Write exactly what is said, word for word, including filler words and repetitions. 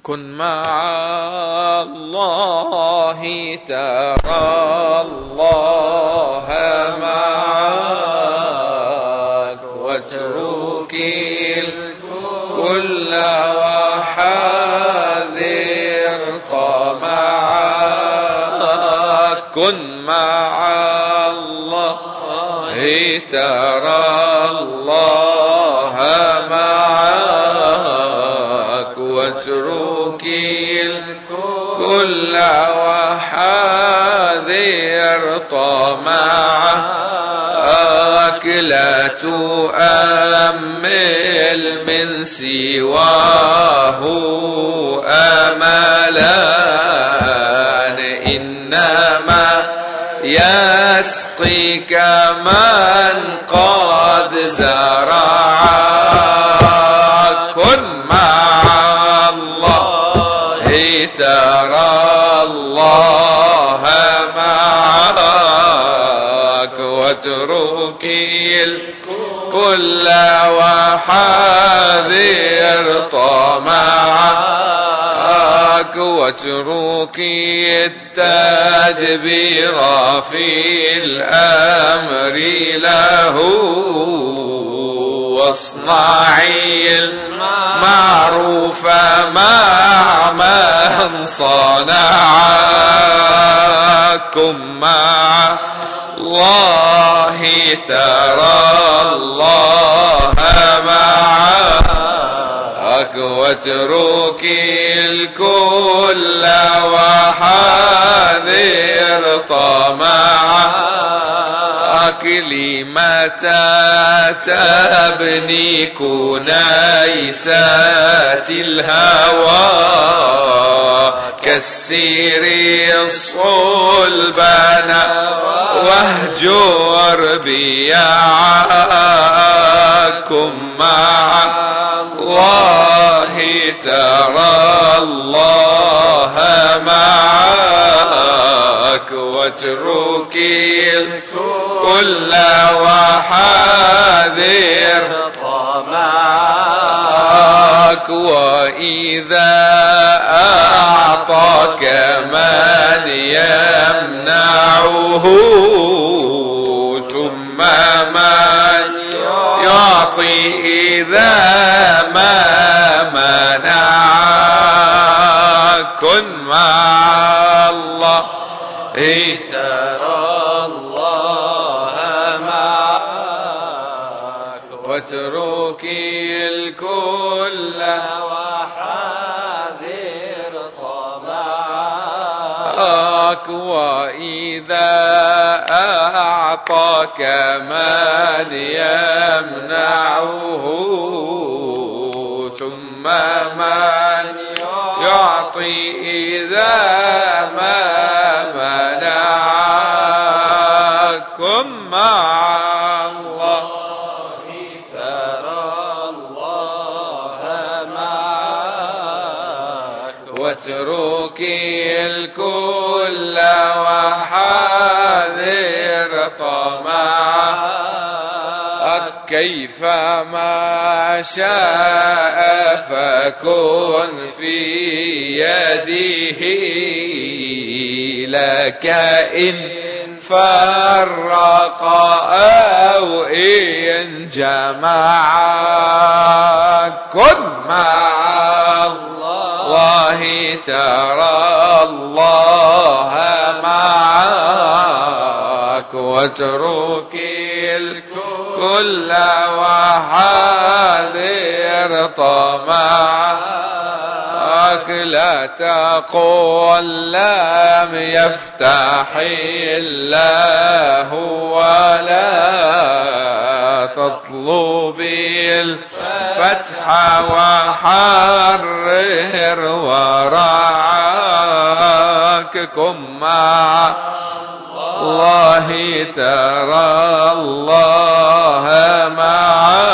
كن مع الله ترى الله معك، واترك الكل وحاذر طمعك. كن مع الله ترى الله معك، واترك الكل وحاذر طمعك. لا تؤمل من سواه أملا، إنما يسقيك من قد زرع. كن مع الله ترى الله معك، واترك الكل وحاذر طمعك. واترك التدبير في الأمر له، واصنعي المعروف مع من صنعكم. مع الله ترى الله معك، واترك الكل وحاذر طمعك. لمتى تبني كنيسات الهوى، كالسير الصلبان واهجر بيعكم. مع الله ترى الله معك، واترك الكل وحاذر طمعك. وإذا أعطاك من يمنعه، ثم من يعطي إذا ما منعك. كن مع الله ترى الله معك، واترك الكل وحاذر طمعك. وإذا أعطاك من يمنعه، ثم من يعطي إذا ما منعكم. مع الله ترى الله معك، واترك الكل وحاذر طمعك. كيفما شاء فكن في يده، لك إن فرق أو إن جمع. كن مع الله ترى الله معك، واترك الكل وحاذر طمعك. لا تقل لم يفتح الله، ولا تطلب الفتح وحرر ورعاك. كن مع الله ترى الله معك،